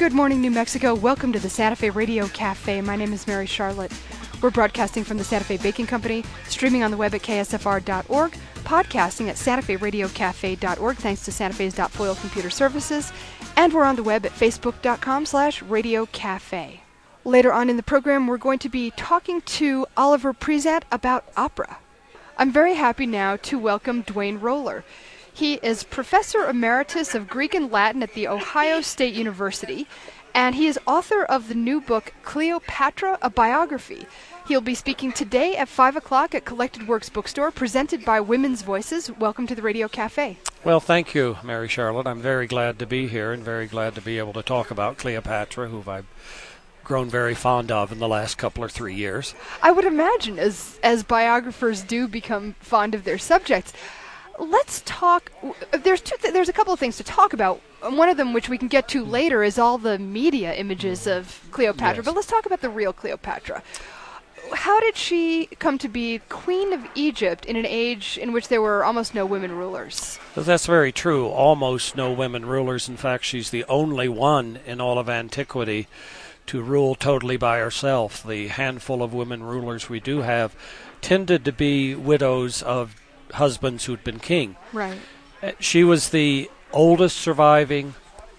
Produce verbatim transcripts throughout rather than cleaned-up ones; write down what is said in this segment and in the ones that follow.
Good morning, New Mexico. Welcome to the Santa Fe Radio Cafe. My name is Mary Charlotte. We're broadcasting from the Santa Fe Baking Company, streaming on the web at K S F R dot org, podcasting at Santa Fe Radio Cafe dot org, thanks to Santa Fe's .foil Computer Services, and we're on the web at Facebook dot com slash Radio Cafe. Later on in the program, we're going to be talking to Oliver Prezant about opera. I'm very happy now to welcome Dwayne Roller. He is Professor Emeritus of Greek and Latin at The Ohio State University, and he is author of the new book, Cleopatra, a Biography. He'll be speaking today at five o'clock at Collected Works Bookstore, presented by Women's Voices. Welcome to the Radio Cafe. Well, thank you, Mary Charlotte. I'm very glad to be here and very glad to be able to talk about Cleopatra, who I've grown very fond of in the last couple or three years. I would imagine, as, as biographers do become fond of their subjects. Let's talk. There's two. Th- there's a couple of things to talk about. One of them, which we can get to later, is all the media images of Cleopatra. Yes. But let's talk about the real Cleopatra. How did she come to be Queen of Egypt in an age in which there were almost no women rulers? Well, that's very true. Almost no women rulers. In fact, she's the only one in all of antiquity to rule totally by herself. The handful of women rulers we do have tended to be widows of husbands who'd been king. Right. She was the oldest surviving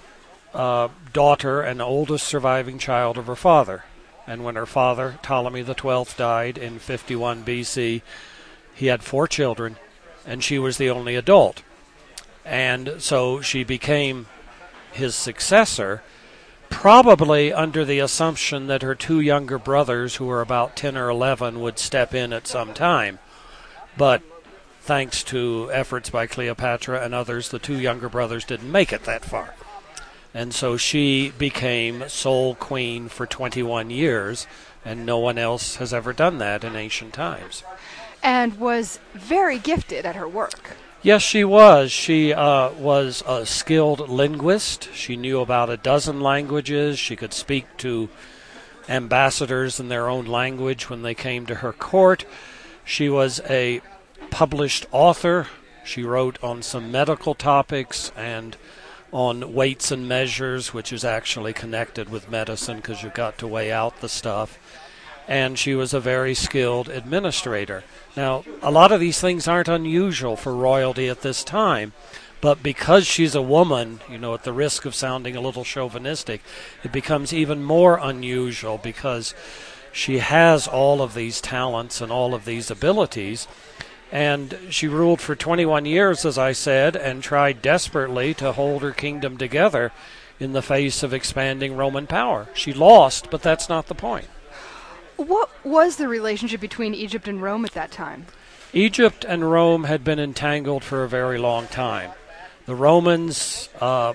uh, daughter and oldest surviving child of her father. And when her father, Ptolemy the twelfth, died in fifty-one B C, he had four children, and she was the only adult. And so she became his successor, probably under the assumption that her two younger brothers, who were about ten or eleven, would step in at some time. But thanks to efforts by Cleopatra and others, the two younger brothers didn't make it that far. And so she became sole queen for twenty-one years, and no one else has ever done that in ancient times. And was very gifted at her work. Yes, she was. She uh, was a skilled linguist. She knew about a dozen languages. She could speak to ambassadors in their own language when they came to her court. She was a published author. She wrote on some medical topics and on weights and measures, which is actually connected with medicine because you've got to weigh out the stuff. And she was a very skilled administrator. Now, a lot of these things aren't unusual for royalty at this time, but because she's a woman, you know, at the risk of sounding a little chauvinistic, it becomes even more unusual because she has all of these talents and all of these abilities. And she ruled for twenty-one years, as I said, and tried desperately to hold her kingdom together in the face of expanding Roman power. She lost, but that's not the point. What was the relationship between Egypt and Rome at that time? Egypt and Rome had been entangled for a very long time. The Romans, uh,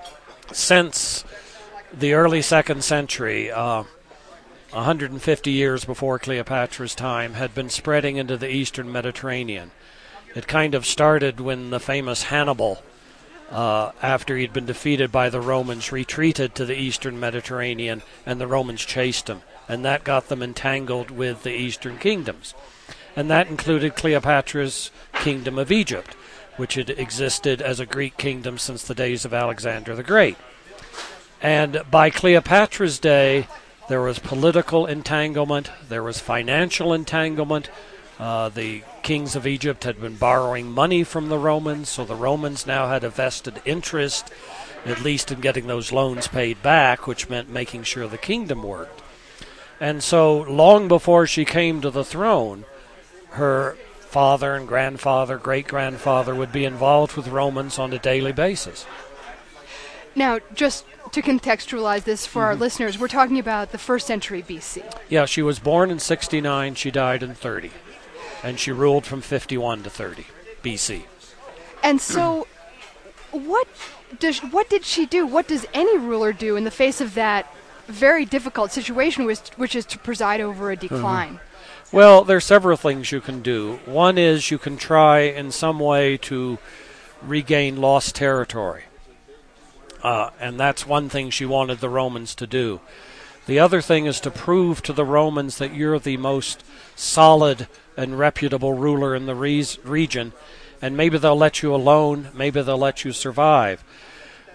since the early second century, uh, one hundred fifty years before Cleopatra's time, had been spreading into the eastern Mediterranean. It kind of started when the famous Hannibal, uh, after he'd been defeated by the Romans, retreated to the eastern Mediterranean, and the Romans chased him. And that got them entangled with the eastern kingdoms. And that included Cleopatra's kingdom of Egypt, which had existed as a Greek kingdom since the days of Alexander the Great. And by Cleopatra's day, there was political entanglement, there was financial entanglement. Uh, the kings of Egypt had been borrowing money from the Romans, so the Romans now had a vested interest, at least in getting those loans paid back, which meant making sure the kingdom worked. And so long before she came to the throne, her father and grandfather, great-grandfather would be involved with Romans on a daily basis. Now, just to contextualize this for mm-hmm. our listeners, we're talking about the first century B C. Yeah, she was born in sixty-nine, she died in thirty, and she ruled from fifty-one to thirty B C. And so, what does what did she do? What does any ruler do in the face of that very difficult situation, which, which is to preside over a decline? Mm-hmm. Well, there are several things you can do. One is you can try in some way to regain lost territory. Uh, and that's one thing she wanted the Romans to do. The other thing is to prove to the Romans that you're the most solid and reputable ruler in the re- region, and maybe they'll let you alone, maybe they'll let you survive.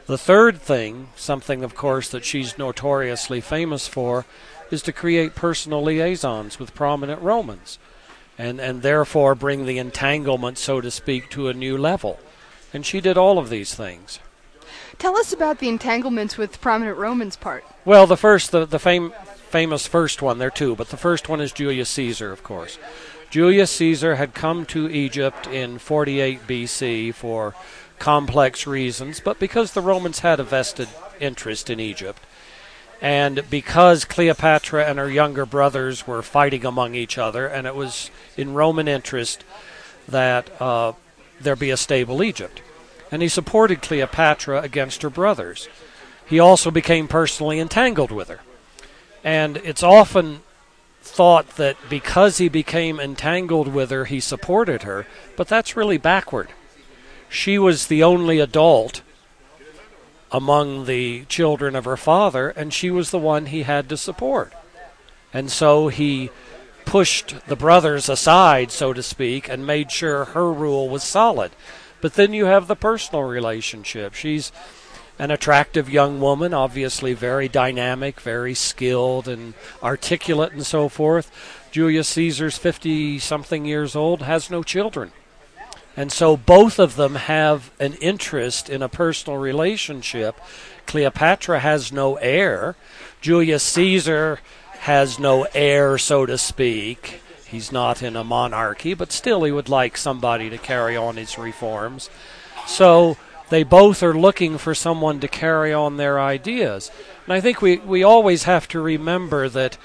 The third thing, something of course that she's notoriously famous for, is to create personal liaisons with prominent Romans, and, and therefore bring the entanglement, so to speak, to a new level. And she did all of these things. Tell us about the entanglements with prominent Romans part. Well, the first, the, the fam- famous first one, there are two, but the first one is Julius Caesar, of course. Julius Caesar had come to Egypt in forty-eight B C for complex reasons, but because the Romans had a vested interest in Egypt, and because Cleopatra and her younger brothers were fighting among each other, and it was in Roman interest that uh, there be a stable Egypt. And he supported Cleopatra against her brothers. He also became personally entangled with her. And it's often thought that because he became entangled with her, he supported her, but that's really backward. She was the only adult among the children of her father, and she was the one he had to support. And so he pushed the brothers aside, so to speak, and made sure her rule was solid. But then you have the personal relationship. She's an attractive young woman, obviously very dynamic, very skilled and articulate and so forth. Julius Caesar's fifty-something years old, has no children. And so both of them have an interest in a personal relationship. Cleopatra has no heir. Julius Caesar has no heir, so to speak. He's not in a monarchy, but still he would like somebody to carry on his reforms. So they both are looking for someone to carry on their ideas. And I think we, we always have to remember that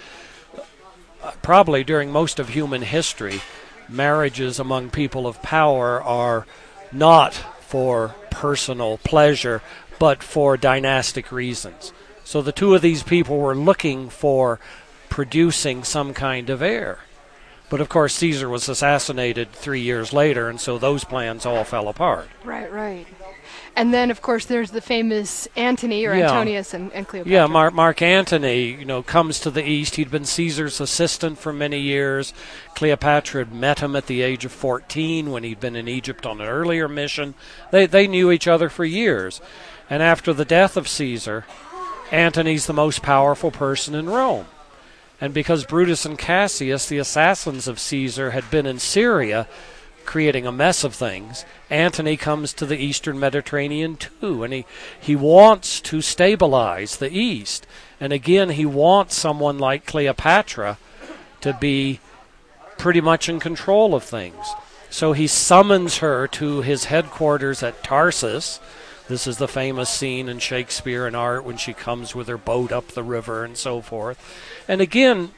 uh, probably during most of human history, marriages among people of power are not for personal pleasure, but for dynastic reasons. So the two of these people were looking for producing some kind of heir. But of course Caesar was assassinated three years later, and so those plans all fell apart. Right, right. And then, of course, there's the famous Antony or yeah. Antonius and, and Cleopatra. Yeah, Mark, Mark Antony, you know, comes to the east. He'd been Caesar's assistant for many years. Cleopatra had met him at the age of fourteen when he'd been in Egypt on an earlier mission. They they knew each other for years. And after the death of Caesar, Antony's the most powerful person in Rome. And because Brutus and Cassius, the assassins of Caesar, had been in Syria creating a mess of things, Antony comes to the eastern Mediterranean too, and he, he wants to stabilize the east. And again, he wants someone like Cleopatra to be pretty much in control of things. So he summons her to his headquarters at Tarsus. This is the famous scene in Shakespeare and art when she comes with her boat up the river and so forth. And again,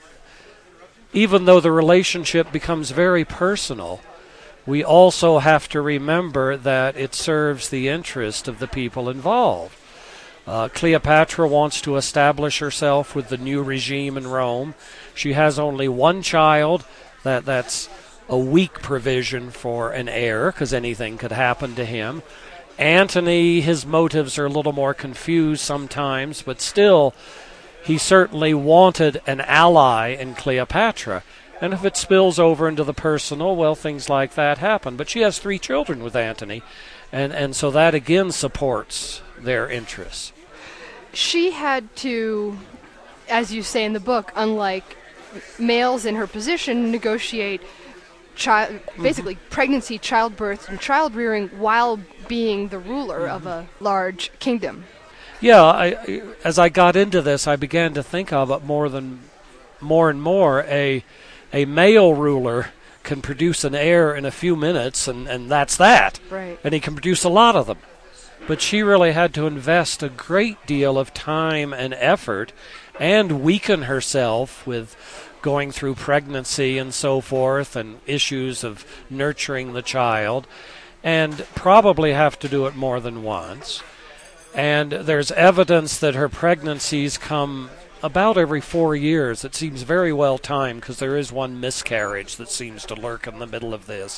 even though the relationship becomes very personal, we also have to remember that it serves the interest of the people involved. Uh, Cleopatra wants to establish herself with the new regime in Rome. She has only one child. That that's a weak provision for an heir, because anything could happen to him. Antony, his motives are a little more confused sometimes, but still, he certainly wanted an ally in Cleopatra. And if it spills over into the personal, well, things like that happen. But she has three children with Antony, and, and so that again supports their interests. She had to, as you say in the book, unlike males in her position, negotiate child, basically mm-hmm. pregnancy, childbirth, and child rearing while being the ruler mm-hmm. of a large kingdom. Yeah, I, as I got into this, I began to think of it more than more and more. A a male ruler can produce an heir in a few minutes, and, and that's that. Right. And he can produce a lot of them. But she really had to invest a great deal of time and effort and weaken herself with going through pregnancy and so forth and issues of nurturing the child, and probably have to do it more than once. And there's evidence that her pregnancies come about every four years. It seems very well timed because there is one miscarriage that seems to lurk in the middle of this.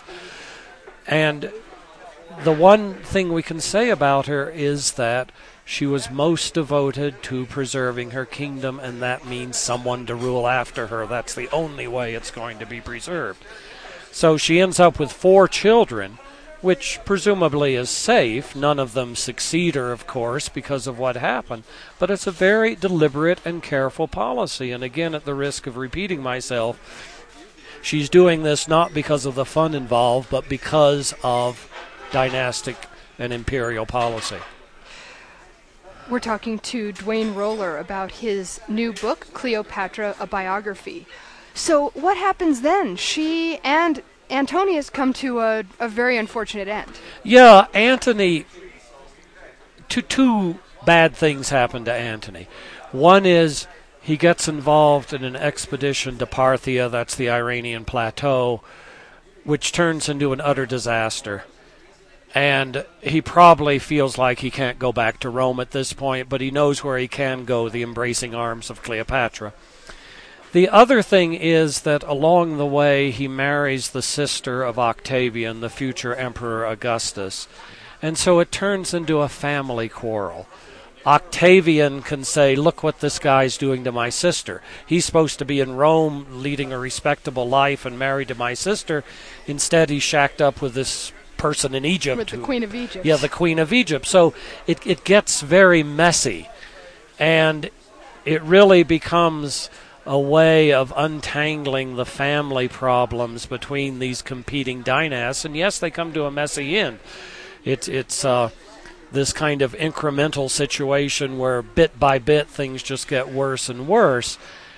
And the one thing we can say about her is that she was most devoted to preserving her kingdom, and that means someone to rule after her. That's the only way it's going to be preserved. So she ends up with four children, which presumably is safe. None of them succeed her, of course, because of what happened. But it's a very deliberate and careful policy. And again, at the risk of repeating myself, she's doing this not because of the fun involved, but because of dynastic and imperial policy. We're talking to Dwayne Roller about his new book, Cleopatra, a Biography. So what happens then? She and Antonius come to a, a very unfortunate end. Yeah, Antony, two, two bad things happen to Antony. One is he gets involved in an expedition to Parthia, that's the Iranian plateau, which turns into an utter disaster. And he probably feels like he can't go back to Rome at this point, but he knows where he can go, the embracing arms of Cleopatra. The other thing is that along the way he marries the sister of Octavian, the future Emperor Augustus, and so it turns into a family quarrel. Octavian can say, look what this guy's doing to my sister. He's supposed to be in Rome leading a respectable life and married to my sister. Instead, he's shacked up with this person in Egypt. With the who, Queen of Egypt. Yeah, the Queen of Egypt. So it, it gets very messy, and it really becomes a way of untangling the family problems between these competing dynasts. And yes, they come to a messy end. It's it's uh, this kind of incremental situation where bit by bit things just get worse and worse.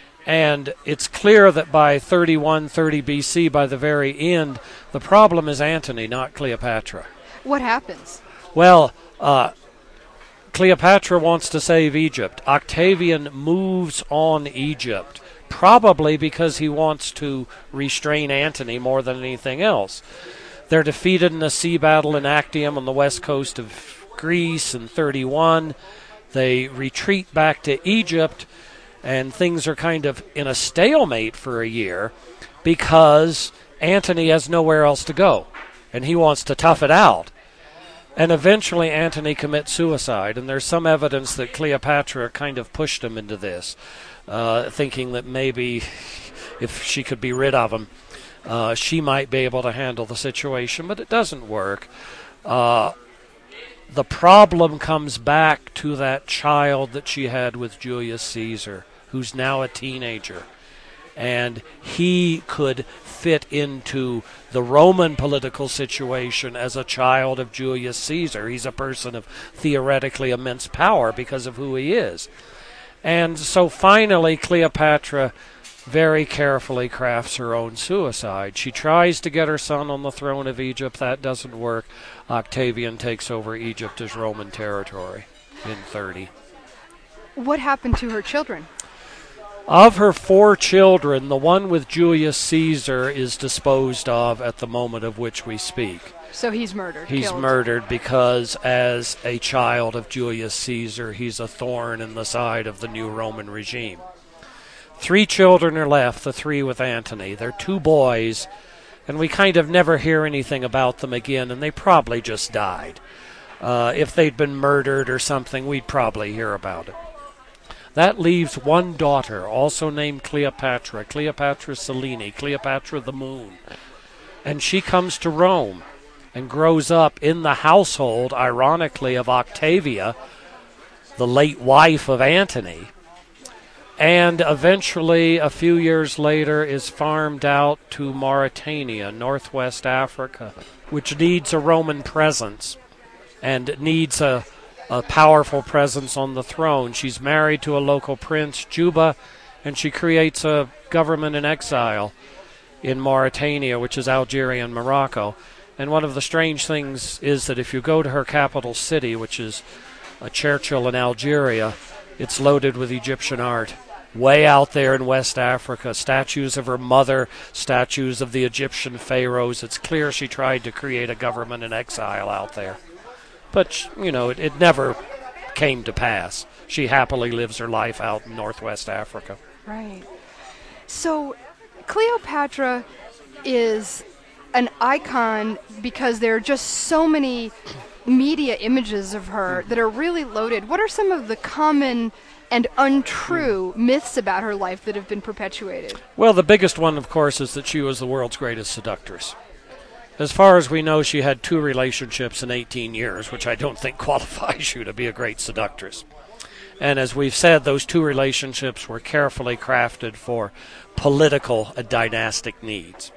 And it's clear that by thirty-one thirty B C, by the very end, the problem is Antony, not Cleopatra. What happens? Well, uh, Cleopatra wants to save Egypt. Octavian moves on Egypt, probably because he wants to restrain Antony more than anything else. They're defeated in a sea battle in Actium on the west coast of Greece in thirty-one. They retreat back to Egypt, and things are kind of in a stalemate for a year because Antony has nowhere else to go, and he wants to tough it out. And eventually Antony commits suicide, and there's some evidence that Cleopatra kind of pushed him into this, uh, thinking that maybe if she could be rid of him, uh, she might be able to handle the situation, but it doesn't work. Uh, the problem comes back to that child that she had with Julius Caesar, who's now a teenager. And he could fit into the Roman political situation as a child of Julius Caesar. He's a person of theoretically immense power because of who he is. And so finally Cleopatra very carefully crafts her own suicide. She tries to get her son on the throne of Egypt. That doesn't work. Octavian takes over Egypt as Roman territory in thirty. What happened to her children? Of her four children, the one with Julius Caesar is disposed of at the moment of which we speak. So he's murdered. He's killed. murdered because as a child of Julius Caesar, he's a thorn in the side of the new Roman regime. Three children are left, the three with Antony. They're two boys, and we kind of never hear anything about them again, and they probably just died. Uh, if they'd been murdered or something, we'd probably hear about it. That leaves one daughter, also named Cleopatra, Cleopatra Selene, Cleopatra the Moon. And she comes to Rome and grows up in the household, ironically, of Octavia, the late wife of Antony. And eventually, a few years later, is farmed out to Mauritania, northwest Africa, which needs a Roman presence and needs a a powerful presence on the throne. She's married to a local prince, Juba, and she creates a government in exile in Mauritania, which is Algeria and Morocco. And one of the strange things is that if you go to her capital city, which is uh, Churchill in Algeria, it's loaded with Egyptian art. Way out there in West Africa, statues of her mother, statues of the Egyptian pharaohs. It's clear she tried to create a government in exile out there. But, you know, it, it never came to pass. She happily lives her life out in northwest Africa. Right. So Cleopatra is an icon because there are just so many media images of her that are really loaded. What are some of the common and untrue myths about her life that have been perpetuated? Well, the biggest one, of course, is that she was the world's greatest seductress. as far as we know, she had two relationships in eighteen years, which I don't think qualifies you to be a great seductress. And as we've said, those two relationships were carefully crafted for political and dynastic needs.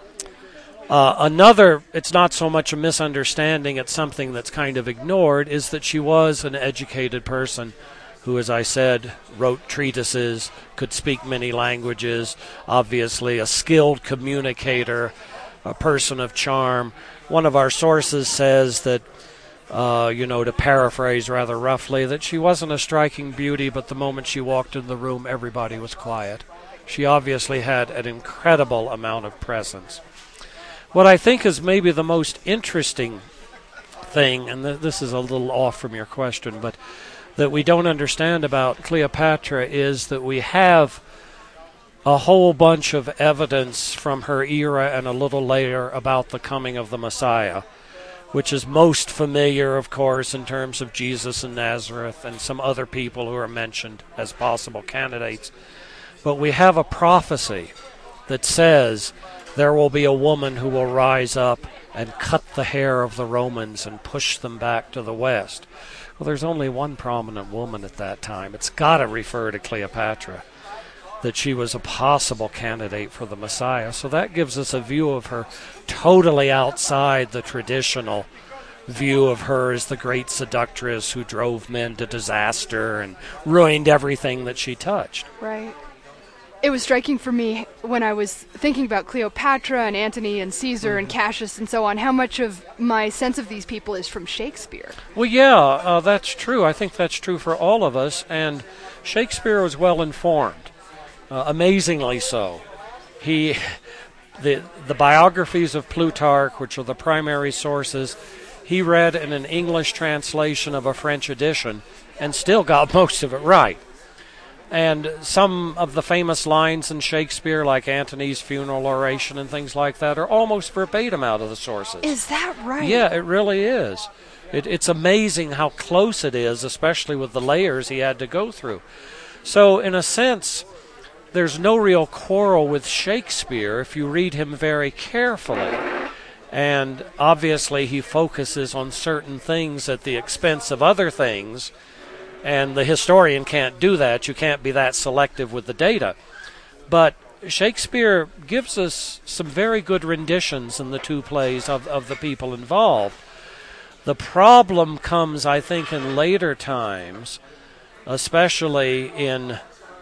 Uh, another, it's not so much a misunderstanding, it's something that's kind of ignored, is that she was an educated person who, as I said, wrote treatises, could speak many languages, obviously a skilled communicator, a person of charm. One of our sources says that, uh, you know, to paraphrase rather roughly, that she wasn't a striking beauty, but the moment she walked in the room, everybody was quiet. She obviously had an incredible amount of presence. What I think is maybe the most interesting thing, and th- this is a little off from your question, but that we don't understand about Cleopatra is that we have a whole bunch of evidence from her era and a little later about the coming of the Messiah, which is most familiar, of course, in terms of Jesus and Nazareth and some other people who are mentioned as possible candidates. But we have a prophecy that says there will be a woman who will rise up and cut the hair of the Romans and push them back to the west. Well, there's only one prominent woman at that time. It's got to refer to Cleopatra, that she was a possible candidate for the Messiah. So that gives us a view of her totally outside the traditional view of her as the great seductress who drove men to disaster and ruined everything that she touched. Right. It was striking for me when I was thinking about Cleopatra and Antony and Caesar mm-hmm. and Cassius and so on, how much of my sense of these people is from Shakespeare. Well, yeah, uh, that's true. I think that's true for all of us. And Shakespeare was well informed, uh, amazingly so. He, the the biographies of Plutarch, which are the primary sources, he read in an English translation of a French edition and still got most of it right. And some of the famous lines in Shakespeare, like Antony's funeral oration and things like that, are almost verbatim out of the sources. Is that right? Yeah, it really is. It, it's amazing how close it is, especially with the layers he had to go through. So, in a sense, there's no real quarrel with Shakespeare if you read him very carefully. And obviously he focuses on certain things at the expense of other things, and the historian can't do that. You can't be that selective with the data. But Shakespeare gives us some very good renditions in the two plays of, of the people involved. The problem comes, I think, in later times, especially in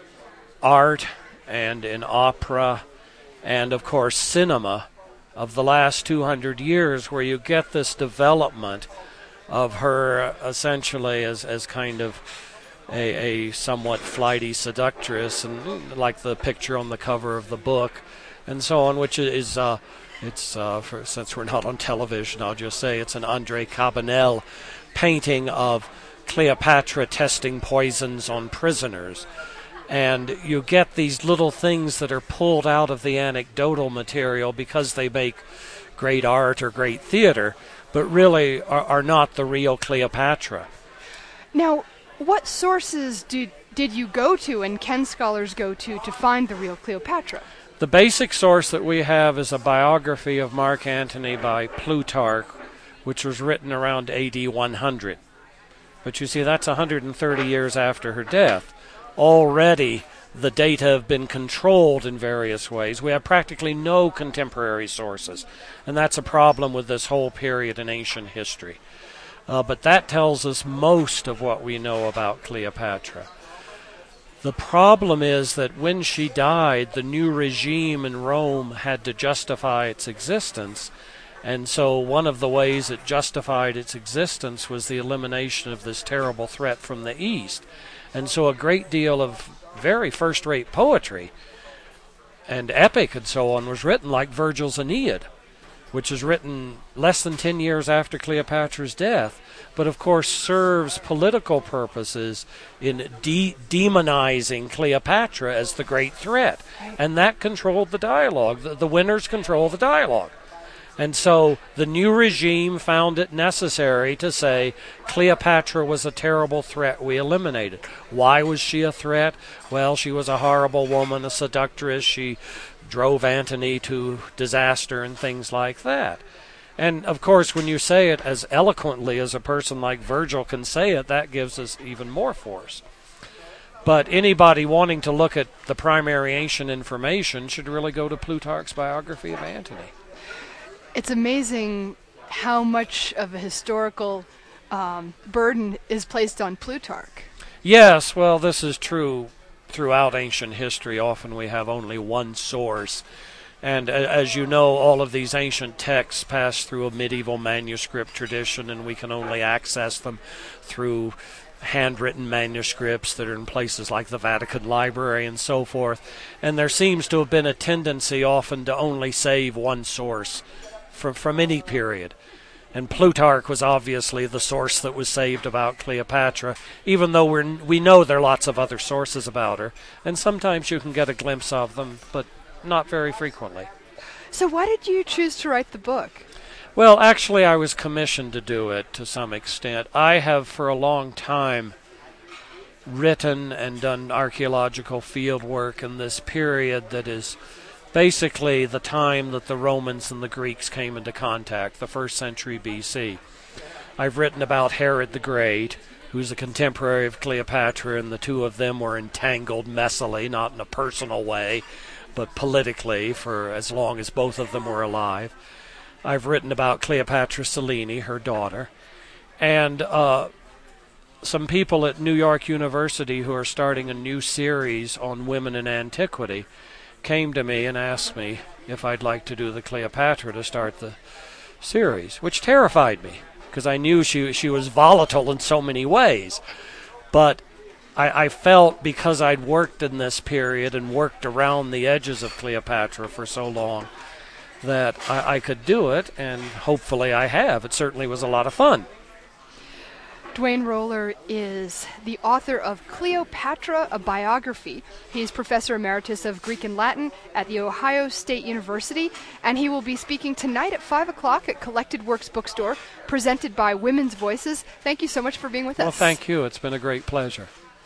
art and in opera and, of course, cinema of the last two hundred years, where you get this development of her essentially as, as kind of a, a somewhat flighty seductress, and like the picture on the cover of the book and so on, which is, uh, it's uh, for, since we're not on television, I'll just say it's an André Cabanel painting of Cleopatra testing poisons on prisoners. And you get these little things that are pulled out of the anecdotal material because they make great art or great theater, but really are, are not the real Cleopatra. Now, what sources did, did you go to and can scholars go to to find the real Cleopatra? The basic source that we have is a biography of Mark Antony by Plutarch, which was written around A D one hundred. But you see, that's one hundred thirty years after her death. Already the data have been controlled in various ways. We have practically no contemporary sources, and that's a problem with this whole period in ancient history. Uh, but that tells us most of what we know about Cleopatra. The problem is that when she died, the new regime in Rome had to justify its existence, and so one of the ways it justified its existence was the elimination of this terrible threat from the East. And so a great deal of very first-rate poetry and epic and so on was written, like Virgil's Aeneid, which is written less than ten years after Cleopatra's death, but of course serves political purposes in de- demonizing Cleopatra as the great threat. And that controlled the dialogue. The, the winners control the dialogue. And so the new regime found it necessary to say Cleopatra was a terrible threat we eliminated. Why was she a threat? Well, she was a horrible woman, a seductress. She drove Antony to disaster and things like that. And, of course, when you say it as eloquently as a person like Virgil can say it, that gives us even more force. But anybody wanting to look at the primary ancient information should really go to Plutarch's biography of Antony. It's amazing how much of a historical um, burden is placed on Plutarch. Yes, well, this is true throughout ancient history. Often we have only one source. And as you know, all of these ancient texts pass through a medieval manuscript tradition, and we can only access them through handwritten manuscripts that are in places like the Vatican Library and so forth. And there seems to have been a tendency often to only save one source from, from any period. And Plutarch was obviously the source that was saved about Cleopatra, even though we're, we know there are lots of other sources about her. And sometimes you can get a glimpse of them, but not very frequently. So why did you choose to write the book? Well, actually, I was commissioned to do it to some extent. I have for a long time written and done archaeological field work in this period that is basically the time that the Romans and the Greeks came into contact, the first century B C. I've written about Herod the Great, who's a contemporary of Cleopatra, and the two of them were entangled messily, not in a personal way, but politically, for as long as both of them were alive. I've written about Cleopatra Selene, her daughter, and uh, some people at New York University who are starting a new series on women in antiquity came to me and asked me if I'd like to do the Cleopatra to start the series, which terrified me, because I knew she she was volatile in so many ways. But I, I felt, because I'd worked in this period and worked around the edges of Cleopatra for so long, that I, I could do it, and hopefully I have. It certainly was a lot of fun. Duane Roller is the author of Cleopatra, a Biography. He's Professor Emeritus of Greek and Latin at The Ohio State University, and he will be speaking tonight at five o'clock at Collected Works Bookstore, presented by Women's Voices. Thank you so much for being with us. Well, thank you. It's been a great pleasure.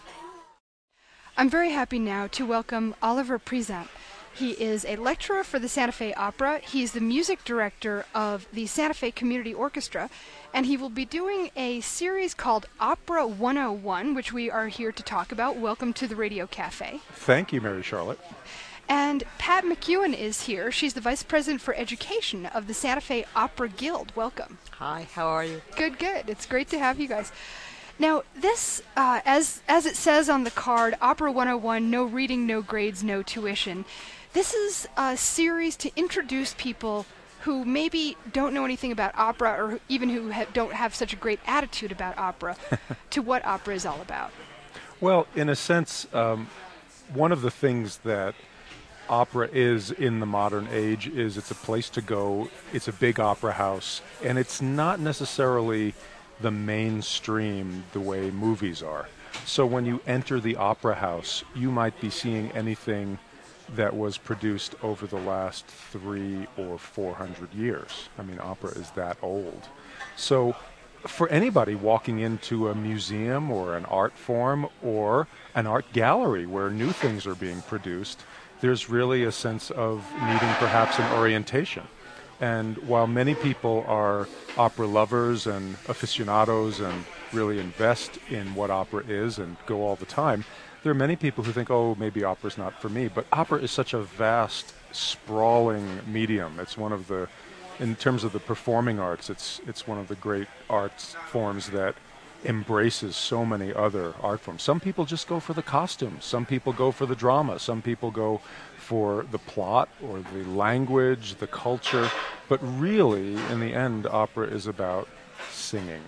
I'm very happy now to welcome Oliver Prezant. He is a lecturer for the Santa Fe Opera. He's the music director of the Santa Fe Community Orchestra, and he will be doing a series called Opera one oh one, which we are here to talk about. Welcome to the Radio Cafe. Thank you, Mary Charlotte. And Pat McEwen is here. She's the Vice President for Education of the Santa Fe Opera Guild. Welcome. Hi, how are you? Good, good. It's great to have you guys. Now, this, uh, as as it says on the card, Opera one oh one, no reading, no grades, no tuition. This is a series to introduce people who maybe don't know anything about opera, or who, even who ha- don't have such a great attitude about opera, to what opera is all about. Well, in a sense, um, one of the things that opera is in the modern age is it's a place to go, it's a big opera house, and it's not necessarily the mainstream the way movies are. So when you enter the opera house, you might be seeing anything that was produced over the last three or four hundred years. I mean, opera is that old. So for anybody walking into a museum or an art form or an art gallery where new things are being produced, there's really a sense of needing perhaps an orientation. And while many people are opera lovers and aficionados and really invest in what opera is and go all the time, there are many people who think, oh, maybe opera's not for me. But opera is such a vast, sprawling medium. It's one of the, in terms of the performing arts, it's it's one of the great arts forms that embraces so many other art forms. Some people just go for the costumes. Some people go for the drama. Some people go for the plot or the language, the culture. But really, in the end, opera is about singing.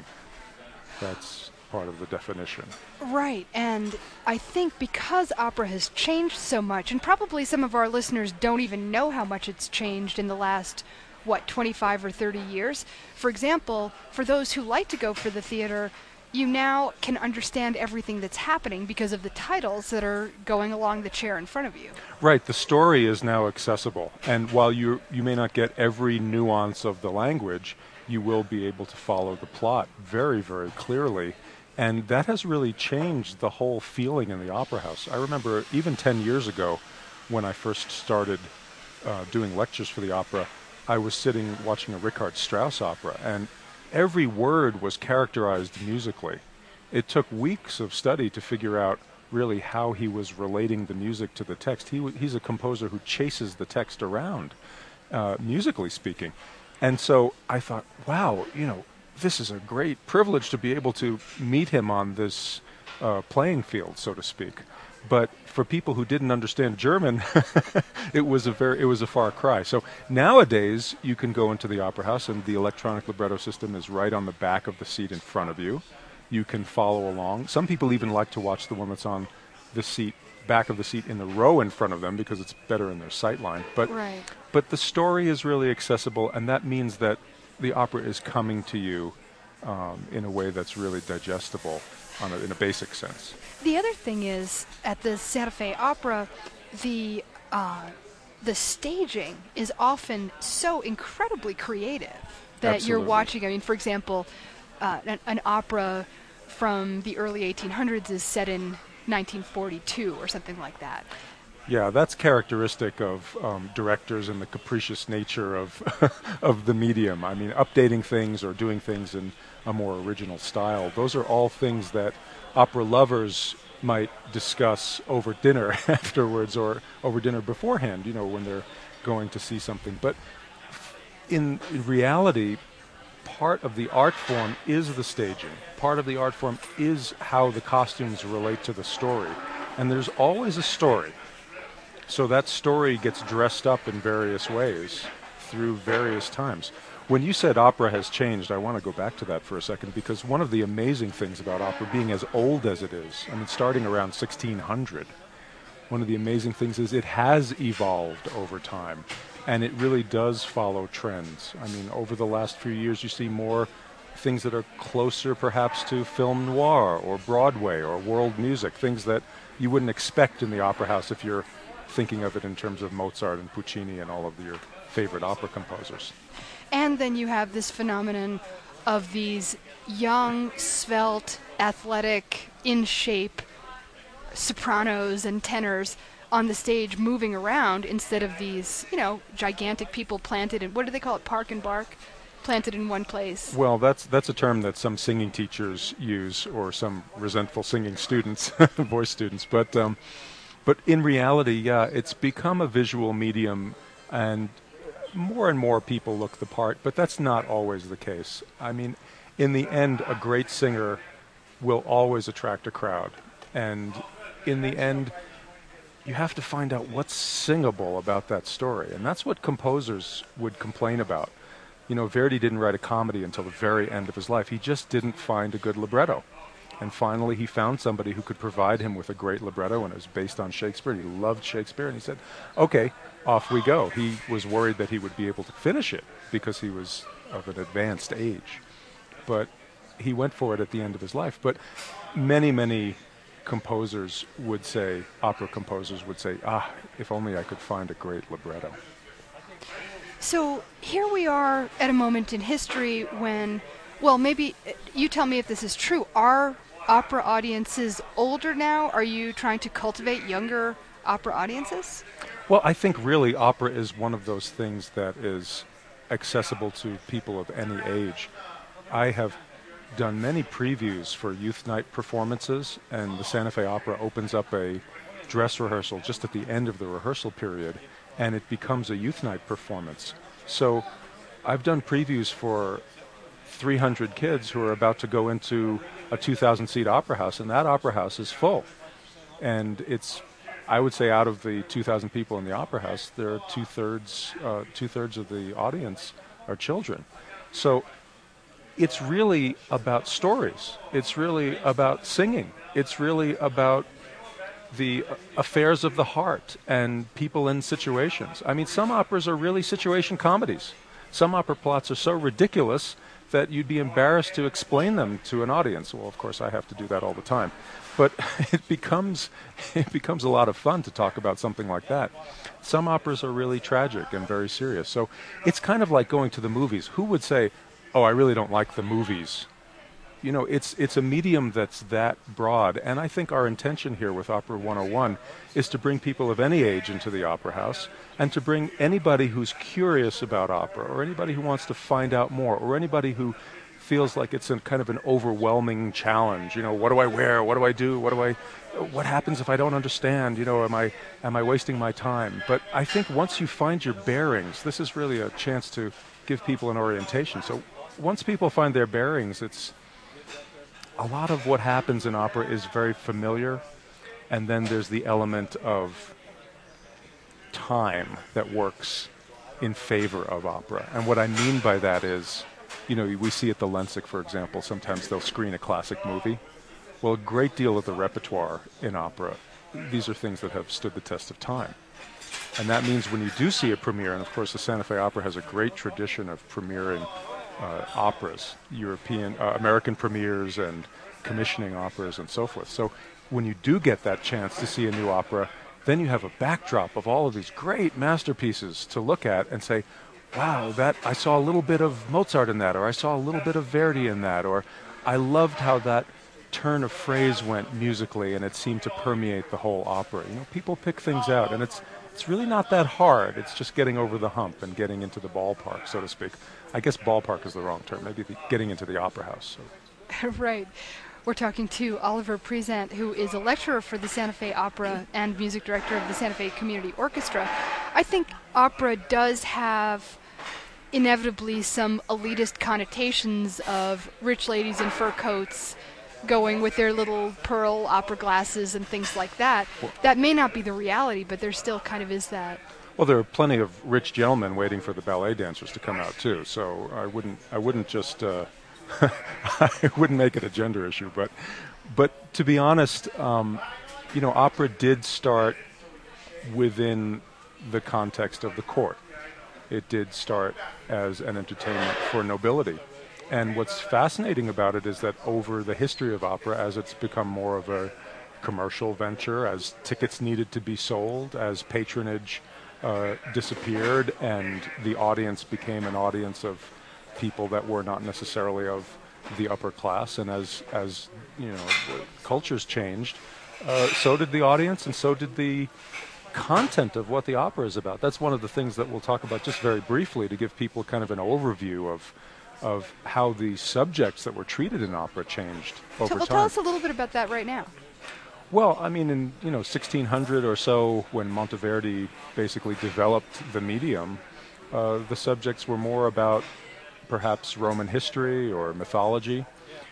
That's part of the definition. Right, and I think because opera has changed so much, and probably some of our listeners don't even know how much it's changed in the last, what, twenty-five or thirty years. For example, for those who like to go for the theater, you now can understand everything that's happening because of the titles that are going along the chair in front of you. Right, the story is now accessible, and while you you may not get every nuance of the language, you will be able to follow the plot very, very clearly. And that has really changed the whole feeling in the opera house. I remember even ten years ago when I first started uh, doing lectures for the opera, I was sitting watching a Richard Strauss opera, and every word was characterized musically. It took weeks of study to figure out really how he was relating the music to the text. He w- he's a composer who chases the text around, uh, musically speaking. And so I thought, wow, you know, this is a great privilege to be able to meet him on this uh, playing field, so to speak. But for people who didn't understand German, it was a very it was a far cry. So nowadays you can go into the opera house and the electronic libretto system is right on the back of the seat in front of you. You can follow along. Some people even like to watch the one that's on the seat, back of the seat in the row in front of them because it's better in their sight line. But Right. but the story is really accessible, and that means that the opera is coming to you um, in a way that's really digestible on a, in a basic sense. The other thing is, at the Santa Fe Opera, the uh, the staging is often so incredibly creative that Absolutely. you're watching. I mean, for example, uh, an, an opera from the early eighteen hundreds is set in nineteen forty-two or something like that. Yeah, that's characteristic of um, directors and the capricious nature of of the medium. I mean, updating things or doing things in a more original style. Those are all things that opera lovers might discuss over dinner afterwards or over dinner beforehand, you know, when they're going to see something. But in, in reality, part of the art form is the staging. Part of the art form is how the costumes relate to the story. And there's always a story. So that story gets dressed up in various ways through various times. When you said opera has changed, I want to go back to that for a second, because one of the amazing things about opera being as old as it is, I mean, starting around sixteen hundred, one of the amazing things is it has evolved over time, and it really does follow trends. I mean, over the last few years, you see more things that are closer perhaps to film noir or Broadway or world music, things that you wouldn't expect in the opera house if you're thinking of it in terms of Mozart and Puccini and all of your favorite opera composers. And then you have this phenomenon of these young, svelte, athletic, in shape sopranos and tenors on the stage moving around instead of these, you know, gigantic people planted in, what do they call it, park and bark? Planted in one place. Well, that's that's a term that some singing teachers use, or some resentful singing students, voice students. But um, but in reality, yeah, it's become a visual medium, and more and more people look the part, but that's not always the case. I mean, in the end, a great singer will always attract a crowd. And in the end, you have to find out what's singable about that story. And that's what composers would complain about. You know, Verdi didn't write a comedy until the very end of his life. He just didn't find a good libretto. And finally, he found somebody who could provide him with a great libretto, and it was based on Shakespeare. He loved Shakespeare, and he said, okay, off we go. He was worried that he would be able to finish it because he was of an advanced age. But he went for it at the end of his life. But many, many composers would say, opera composers would say, ah, if only I could find a great libretto. So here we are at a moment in history when, well, maybe uh, you tell me if this is true. Are opera audiences older now? Are you trying to cultivate younger opera audiences? Well, I think really opera is one of those things that is accessible to people of any age. I have done many previews for youth night performances, and the Santa Fe Opera opens up a dress rehearsal just at the end of the rehearsal period, and it becomes a youth night performance. So I've done previews for three hundred kids who are about to go into a two thousand seat opera house, and that opera house is full. And it's, I would say, out of the two thousand people in the opera house, there are two-thirds, uh, two-thirds of the audience are children. So it's really about stories. It's really about singing. It's really about the affairs of the heart and people in situations. I mean, some operas are really situation comedies. Some opera plots are so ridiculous that you'd be embarrassed to explain them to an audience. Well, of course, I have to do that all the time. But it becomes it becomes a lot of fun to talk about something like that. Some operas are really tragic and very serious. So it's kind of like going to the movies. Who would say, oh, I really don't like the movies? You know, it's it's a medium that's that broad, and I think our intention here with Opera one oh one is to bring people of any age into the Opera House, and to bring anybody who's curious about opera, or anybody who wants to find out more, or anybody who feels like it's a kind of an overwhelming challenge. You know, what do I wear? What do I do? What do I? What happens if I don't understand? You know, am I am I wasting my time? But I think once you find your bearings, this is really a chance to give people an orientation. So once people find their bearings, it's a lot of what happens in opera is very familiar, and then there's the element of time that works in favor of opera. And what I mean by that is, you know, we see at the Lensic, for example, sometimes they'll screen a classic movie. Well, a great deal of the repertoire in opera, these are things that have stood the test of time. And that means when you do see a premiere, and of course the Santa Fe Opera has a great tradition of premiering uh, operas, European, uh, American premieres and commissioning operas and so forth. So when you do get that chance to see a new opera, then you have a backdrop of all of these great masterpieces to look at and say, wow, that I saw a little bit of Mozart in that, or I saw a little bit of Verdi in that, or I loved how that turn of phrase went musically and it seemed to permeate the whole opera. You know, people pick things out, and it's it's really not that hard. It's just getting over the hump and getting into the ballpark, so to speak. I guess ballpark is the wrong term. Maybe the, getting into the opera house. So. Right. We're talking to Oliver Presant, who is a lecturer for the Santa Fe Opera and music director of the Santa Fe Community Orchestra. I think opera does have inevitably some elitist connotations of rich ladies in fur coats going with their little pearl opera glasses and things like that. Well, that may not be the reality, but there still kind of is that. Well, there are plenty of rich gentlemen waiting for the ballet dancers to come out too. So I wouldn't, I wouldn't just, uh, I wouldn't make it a gender issue. But, but to be honest, um, you know, opera did start within the context of the court. It did start as an entertainment for nobility. And what's fascinating about it is that over the history of opera, as it's become more of a commercial venture, as tickets needed to be sold, as patronage uh, disappeared, and the audience became an audience of people that were not necessarily of the upper class, and as, as you know, cultures changed, uh, so did the audience, and so did the content of what the opera is about. That's one of the things that we'll talk about just very briefly to give people kind of an overview of of how the subjects that were treated in opera changed over so, well, time. Tell us a little bit about that right now. Well, I mean, in you know sixteen hundred or so, when Monteverdi basically developed the medium, uh, the subjects were more about perhaps Roman history or mythology.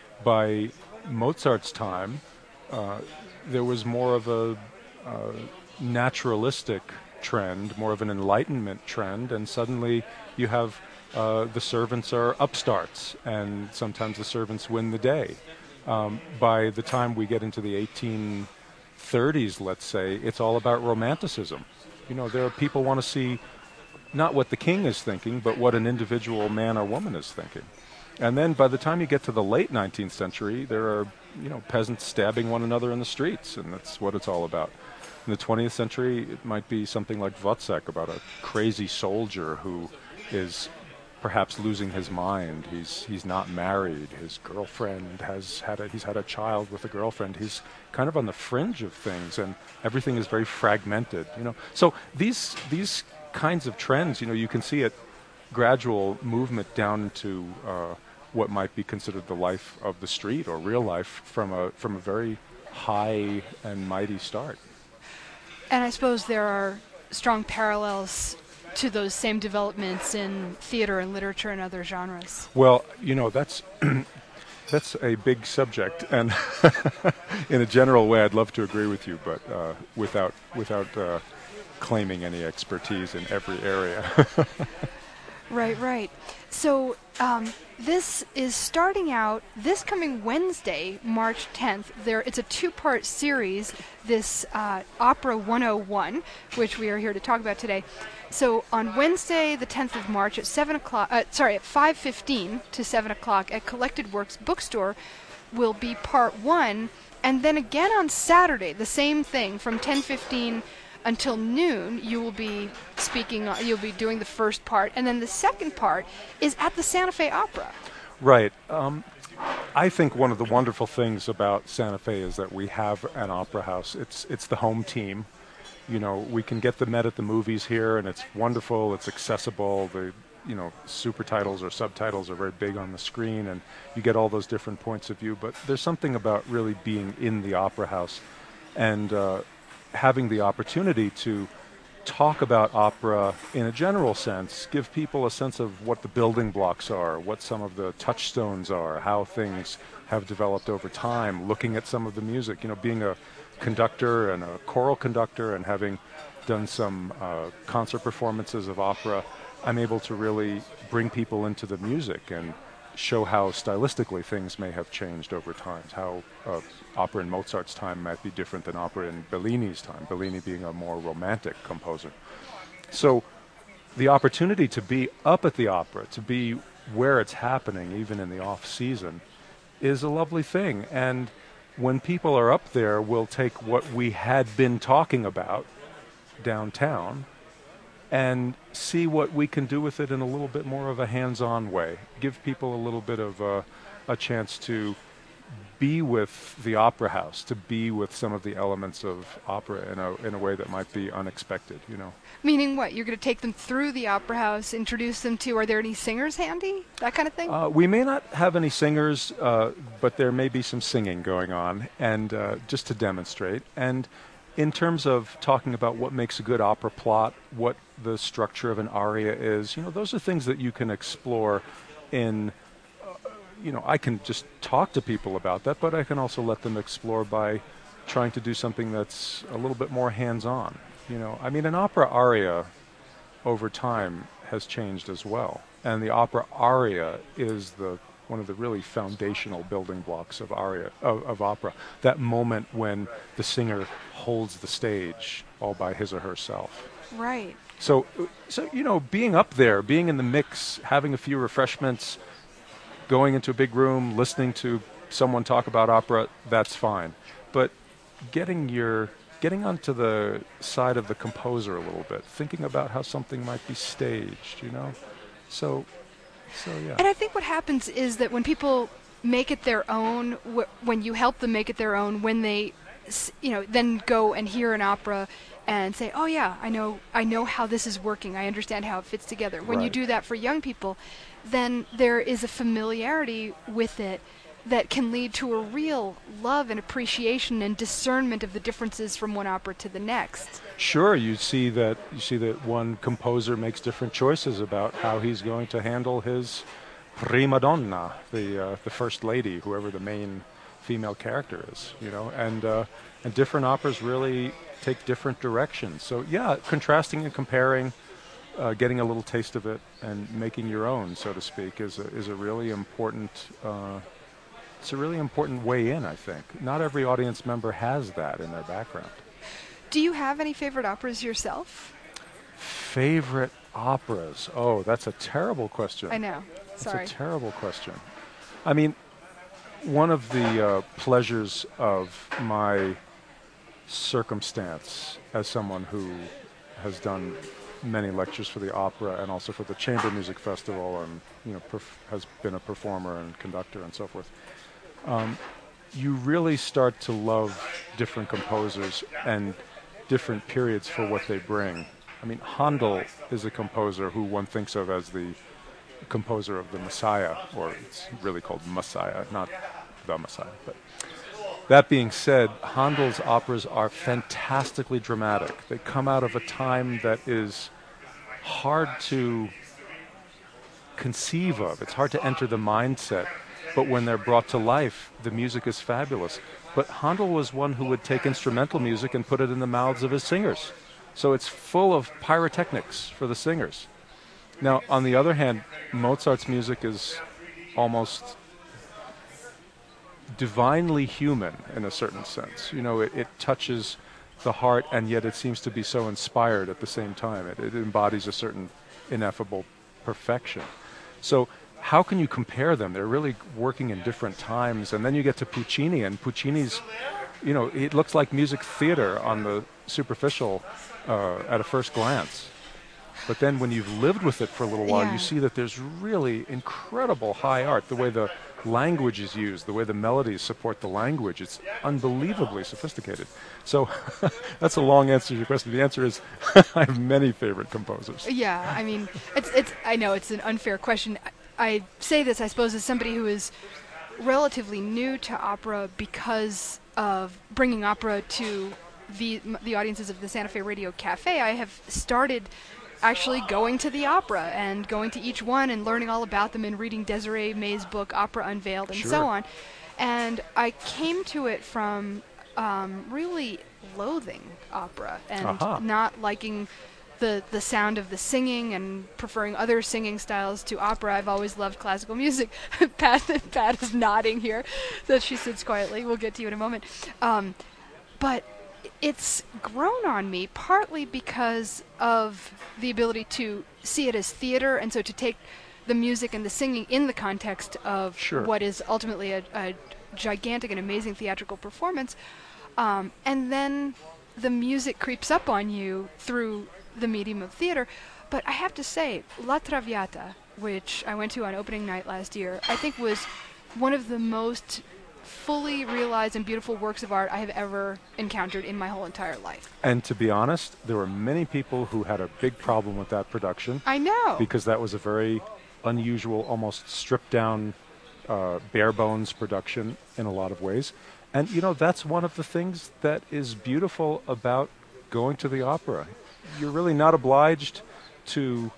By Mozart's time, uh, there was more of a uh, naturalistic trend, more of an Enlightenment trend, and suddenly you have uh, the servants are upstarts, and sometimes the servants win the day. Um, by the time we get into the eighteen thirties, let's say, it's all about romanticism. You know, there are people want to see not what the king is thinking, but what an individual man or woman is thinking. And then by the time you get to the late nineteenth century, there are, you know, peasants stabbing one another in the streets, and that's what it's all about. In the twentieth century, it might be something like Wozzeck, about a crazy soldier who is perhaps losing his mind. He's he's not married. His girlfriend has had a, he's had a child with a girlfriend. He's kind of on the fringe of things, and everything is very fragmented. You know, so these these kinds of trends, you know, you can see it gradual movement down into uh, what might be considered the life of the street or real life from a from a very high and mighty start. And I suppose there are strong parallels to those same developments in theater and literature and other genres. Well, you know, that's that's a big subject, and in a general way, I'd love to agree with you, but uh, without without uh, claiming any expertise in every area. Right, right. So um, this is starting out this coming Wednesday, March tenth. There, it's a two-part series, this uh, Opera one oh one, which we are here to talk about today. So on Wednesday, the tenth of March at seven o'clock, uh, sorry, at five fifteen to seven o'clock at Collected Works Bookstore will be part one, and then again on Saturday, the same thing from ten fifteen until noon. You will be speaking. Uh, you'll be doing the first part, and then the second part is at the Santa Fe Opera. Right. Um, I think one of the wonderful things about Santa Fe is that we have an opera house. It's it's the home team. You know, we can get the Met at the movies here, and it's wonderful. It's accessible. The you know super titles or subtitles are very big on the screen, and you get all those different points of view. But there's something about really being in the opera house and uh, having the opportunity to talk about opera in a general sense, give people a sense of what the building blocks are, what some of the touchstones are, how things have developed over time, looking at some of the music. You know, being a conductor and a choral conductor and having done some uh, concert performances of opera, I'm able to really bring people into the music and show how stylistically things may have changed over time, how uh, opera in Mozart's time might be different than opera in Bellini's time, Bellini being a more romantic composer. So the opportunity to be up at the opera, to be where it's happening, even in the off-season, is a lovely thing. And when people are up there, we'll take what we had been talking about downtown and see what we can do with it in a little bit more of a hands-on way. Give people a little bit of a, a chance to be with the opera house, to be with some of the elements of opera in a in a way that might be unexpected, you know. Meaning what? You're going to take them through the opera house, introduce them to, are there any singers handy? That kind of thing? Uh, we may not have any singers, uh, but there may be some singing going on, and uh, just to demonstrate. And in terms of talking about what makes a good opera plot, what the structure of an aria is, you know, those are things that you can explore in, uh, you know, I can just talk to people about that, but I can also let them explore by trying to do something that's a little bit more hands-on. You know, I mean, an opera aria over time has changed as well, and the opera aria is the one of the really foundational building blocks of aria of, of opera. That moment when the singer holds the stage all by his or herself. Right. So, so you know, being up there, being in the mix, having a few refreshments, going into a big room, listening to someone talk about opera, that's fine. But getting your getting onto the side of the composer a little bit, thinking about how something might be staged, you know, so. So, yeah. And I think what happens is that when people make it their own, wh- when you help them make it their own, when they, s- you know, then go and hear an opera and say, oh yeah, I know, I know how this is working. I understand how it fits together. When Right. you do that for young people, then there is a familiarity with it that can lead to a real love and appreciation and discernment of the differences from one opera to the next. Sure, you see that you see that one composer makes different choices about how he's going to handle his prima donna, the uh, the first lady, whoever the main female character is, you know, and uh, and different operas really take different directions. So yeah, contrasting and comparing, uh, getting a little taste of it, and making your own, so to speak, is a, is a really important. Uh, It's a really important way in, I think. Not every audience member has that in their background. Do you have any favorite operas yourself? Favorite operas? Oh, that's a terrible question. I know. Sorry. That's a terrible question. I mean, one of the uh, pleasures of my circumstance as someone who has done many lectures for the opera and also for the Chamber Music Festival and, you know, perf- has been a performer and conductor and so forth. Um, you really start to love different composers and different periods for what they bring. I mean, Handel is a composer who one thinks of as the composer of the Messiah, or it's really called Messiah, not the Messiah. But that being said, Handel's operas are fantastically dramatic. They come out of a time that is hard to conceive of. It's hard to enter the mindset. But when they're brought to life, the music is fabulous. But Handel was one who would take instrumental music and put it in the mouths of his singers. So it's full of pyrotechnics for the singers. Now, on the other hand, Mozart's music is almost divinely human in a certain sense. You know, it, it touches the heart, and yet it seems to be so inspired at the same time. It, it embodies a certain ineffable perfection. So how can you compare them? They're really working in different times. And then you get to Puccini, and Puccini's, you know, it looks like music theater on the superficial, uh, at a first glance. But then when you've lived with it for a little while, Yeah. you see that there's really incredible high art. The way the language is used, the way the melodies support the language, it's unbelievably sophisticated. So that's a long answer to your question. The answer is I have many favorite composers. Yeah, I mean, it's it's. I know it's an unfair question. I, I say this, I suppose, as somebody who is relatively new to opera because of bringing opera to the m- the audiences of the Santa Fe Radio Cafe. I have started actually going to the opera and going to each one and learning all about them and reading Desiree May's book Opera Unveiled and Sure. so on. And I came to it from um, really loathing opera and Aha. not liking the the sound of the singing and preferring other singing styles to opera. I've always loved classical music. Pat, Pat is nodding here, that she sits quietly. We'll get to you in a moment. Um, but it's grown on me partly because of the ability to see it as theater, and so to take the music and the singing in the context of Sure. what is ultimately a, a gigantic and amazing theatrical performance. Um, and then the music creeps up on you through the medium of theater. But I have to say, La Traviata, which I went to on opening night last year, I think was one of the most fully realized and beautiful works of art I have ever encountered in my whole entire life. And to be honest, there were many people who had a big problem with that production I know. because that was a very unusual, almost stripped down, uh, bare bones production in a lot of ways. And, you know, that's one of the things that is beautiful about going to the opera. You're really not obliged to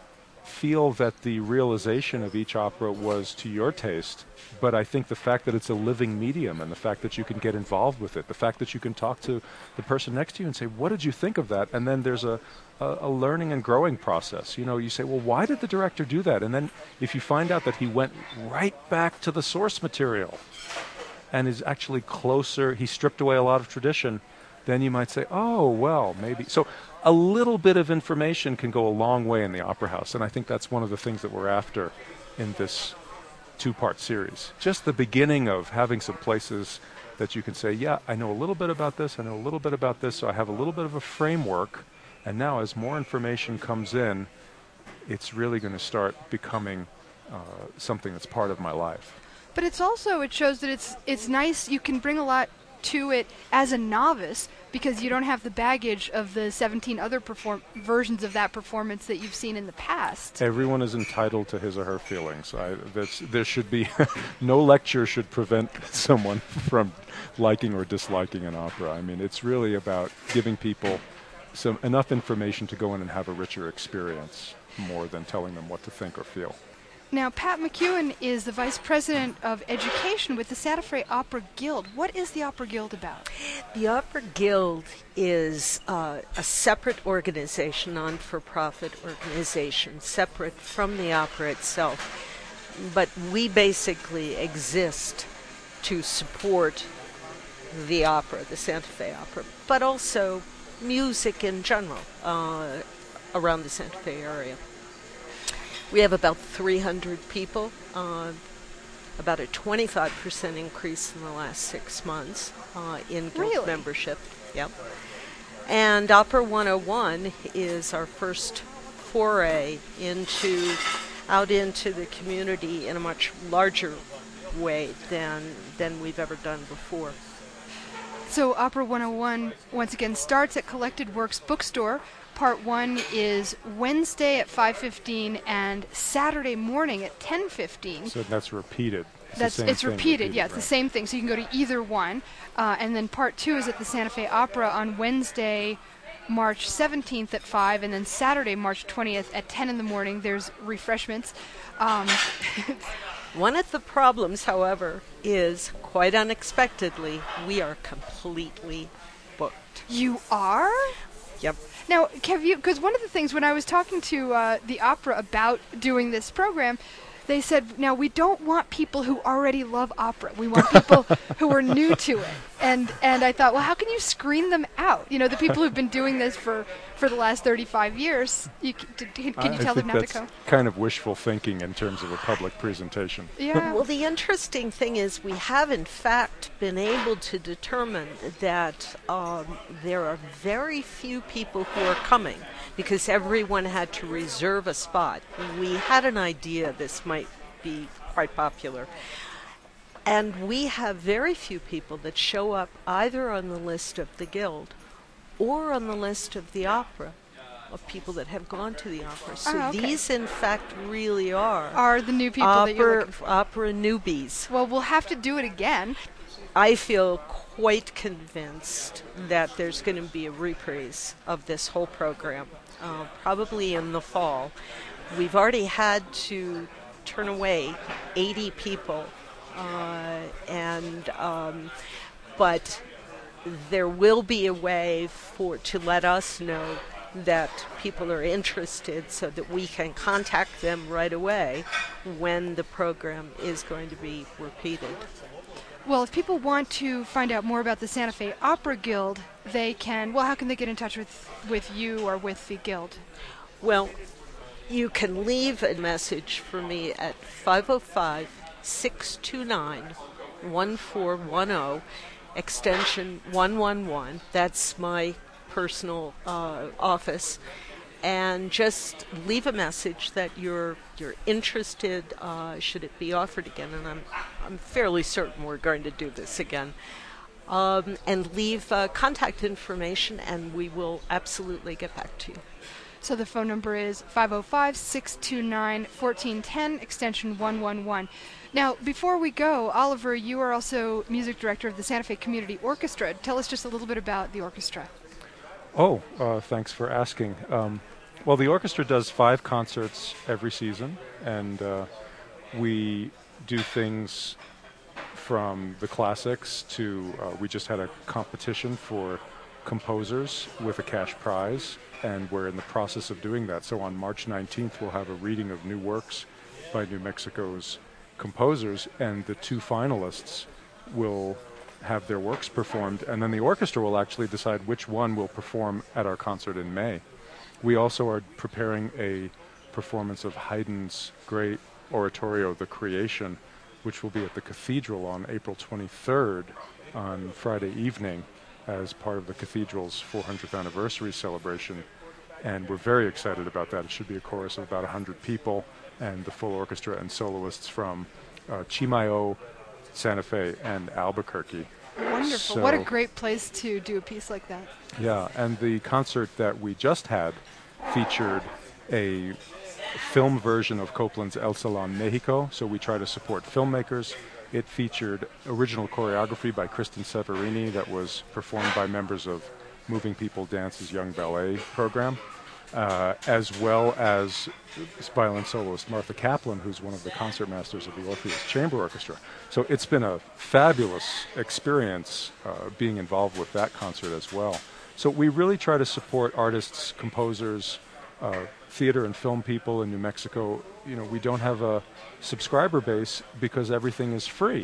feel that the realization of each opera was to your taste, but I think the fact that it's a living medium and the fact that you can get involved with it, the fact that you can talk to the person next to you and say, what did you think of that? And then there's a, a, a learning and growing process. You know, you say, well, why did the director do that? And then if you find out that he went right back to the source material and is actually closer, he stripped away a lot of tradition, then you might say, oh, well, maybe. So a little bit of information can go a long way in the Opera House, and I think that's one of the things that we're after in this two-part series. Just the beginning of having some places that you can say, yeah, I know a little bit about this, I know a little bit about this, so I have a little bit of a framework, and now as more information comes in, it's really going to start becoming uh, something that's part of my life. But it's also, it shows that it's it's nice, you can bring a lot to it as a novice because you don't have the baggage of the seventeen other perform- versions of that performance that you've seen in the past. Everyone is entitled to his or her feelings. I, that's, there should be no lecture should prevent someone from liking or disliking an opera. I mean, it's really about giving people some enough information to go in and have a richer experience more than telling them what to think or feel. Now, Pat McEwen is the Vice President of Education with the Santa Fe Opera Guild. What is the Opera Guild about? The Opera Guild is uh, a separate organization, non-for-profit organization, separate from the opera itself. But we basically exist to support the opera, the Santa Fe Opera, but also music in general uh, around the Santa Fe area. We have about three hundred people, uh, about a twenty-five percent increase in the last six months uh, in guild Really? membership. Yep. And Opera one oh one is our first foray into out into the community in a much larger way than than we've ever done before. So Opera one oh one, once again, starts at Collected Works Bookstore. Part one is Wednesday at five fifteen and Saturday morning at ten fifteen. So that's repeated. It's That's the same it's thing repeated, yeah, it's right. the same thing. So you can go to either one. Uh, and then part two is at the Santa Fe Opera on Wednesday, March seventeenth at five, and then Saturday, March twentieth at ten in the morning. There's refreshments. Um, One of the problems, however, is quite unexpectedly, we are completely booked. you are? Yep. Now, have you, because one of the things when I was talking to uh, the opera about doing this program, they said, now we don't want people who already love opera. We want people who are new to it. And and I thought, well, how can you screen them out? You know, the people who've been doing this for, for the last thirty-five years. You, can, can you I tell them think not that's to come? kind of wishful thinking in terms of a public presentation. Yeah. Well, the interesting thing is we have, in fact, been able to determine that um, there are very few people who are coming because everyone had to reserve a spot. We had an idea this might be quite popular. And we have very few people that show up either on the list of the Guild or on the list of the opera, of people that have gone to the opera. So Ah, okay. these, in fact, really are Are the new people that you're opera, looking for? opera newbies. Well, we'll have to do it again. I feel quite convinced that there's going to be a reprise of this whole program, uh, probably in the fall. We've already had to turn away eighty people. Uh, and um, but there will be a way for to let us know that people are interested so that we can contact them right away when the program is going to be repeated. Well, if people want to find out more about the Santa Fe Opera Guild, they can, well, how can they get in touch with, with you or with the Guild? Well, you can leave a message for me at five oh five, six two nine, one four one zero, extension one one one. That's my personal uh, office. And just leave a message that you're you're interested, uh, should it be offered again, and I'm I'm fairly certain we're going to do this again. Um, and leave uh, contact information, and we will absolutely get back to you. So the phone number is five oh five, six two nine, one four one zero, extension one one one. Now, before we go, Oliver, you are also music director of the Santa Fe Community Orchestra. Tell us just a little bit about the orchestra. Oh, uh, thanks for asking. Um, well, the orchestra does five concerts every season, and uh, we do things from the classics to, uh, we just had a competition for composers with a cash prize, and we're in the process of doing that. So on March nineteenth, we'll have a reading of new works by New Mexico's composers, and the two finalists will have their works performed, and then the orchestra will actually decide which one will perform at our concert in May. We also are preparing a performance of Haydn's great oratorio, The Creation, which will be at the Cathedral on April twenty-third on Friday evening as part of the Cathedral's four hundredth anniversary celebration. And we're very excited about that. It should be a chorus of about one hundred people, and the full orchestra and soloists from uh, Chimayo, Santa Fe, and Albuquerque. Wonderful. So, what a great place to do a piece like that. Yeah, and the concert that we just had featured a film version of Copland's El Salon Mexico, so we try to support filmmakers. It featured original choreography by Kristen Severini that was performed by members of Moving People Dance's Young Ballet program, uh, as well as violin soloist Martha Kaplan, who's one of the concertmasters of the Orpheus Chamber Orchestra. So it's been a fabulous experience uh, being involved with that concert as well. So we really try to support artists, composers, uh, theater and film people in New Mexico. You know, we don't have a subscriber base because everything is free.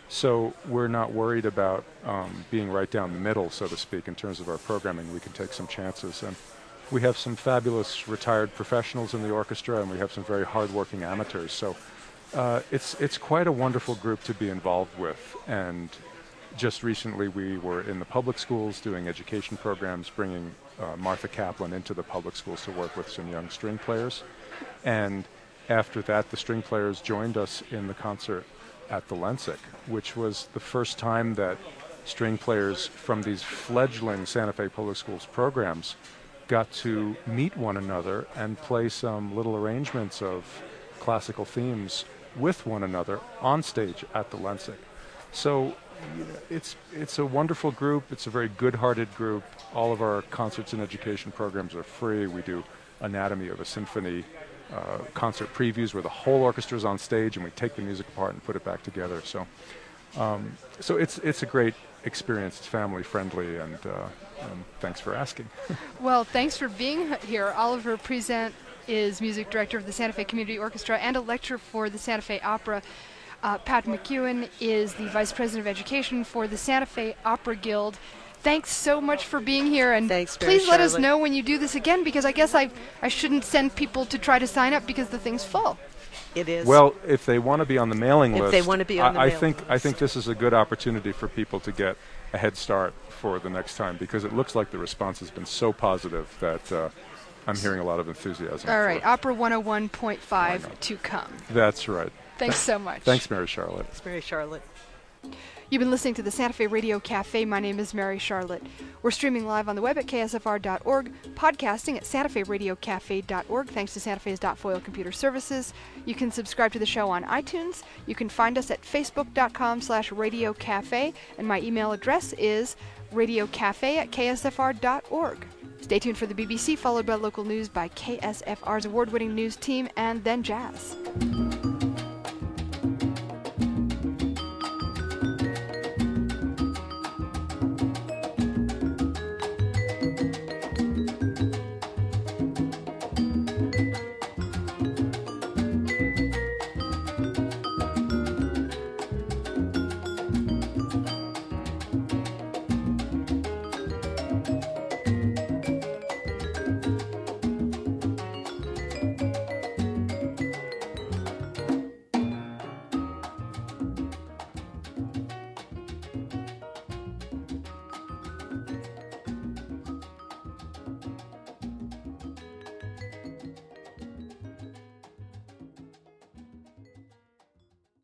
So we're not worried about um, being right down the middle, so to speak, in terms of our programming. We can take some chances. And we have some fabulous retired professionals in the orchestra, and we have some very hardworking amateurs. So uh, it's, it's quite a wonderful group to be involved with. And just recently we were in the public schools doing education programs, bringing uh, Martha Kaplan into the public schools to work with some young string players. And after that, the string players joined us in the concert at the Lensic, which was the first time that string players from these fledgling Santa Fe Public Schools programs got to meet one another and play some little arrangements of classical themes with one another on stage at the Lensic. So you know, it's it's a wonderful group. It's a very good-hearted group. All of our concerts and education programs are free. We do Anatomy of a Symphony Uh, concert previews where the whole orchestra is on stage and we take the music apart and put it back together. So, um, so it's it's a great experience. It's family friendly, and, uh, and thanks for asking. Well, thanks for being here. Oliver Present is music director of the Santa Fe Community Orchestra and a lecturer for the Santa Fe Opera. Uh, Pat McEwen is the Vice President of Education for the Santa Fe Opera Guild. Thanks so much for being here, and Thanks, Mary please let us Charlotte. know when you do this again, because I guess I, I shouldn't send people to try to sign up because the thing's full. It is. Well, if they want to be on the mailing If list, they want to be on the I, I mailing think I list. think this is a good opportunity for people to get a head start for the next time, because it looks like the response has been so positive that uh, I'm hearing a lot of enthusiasm. All for right, it. Opera one oh one point Why five not? to come. That's right. Thanks so much. Thanks, Mary Charlotte. It's Mary Charlotte. You've been listening to the Santa Fe Radio Cafe. My name is Mary Charlotte. We're streaming live on the web at K S F R dot org, podcasting at Santa Fe Radio Cafe dot org, thanks to Santa Fe's .foil Computer Services. You can subscribe to the show on iTunes. You can find us at facebook dot com slash radio cafe, and my email address is radiocafe at K S F R dot org. Stay tuned for the B B C, followed by local news by K S F R's award-winning news team, and then jazz.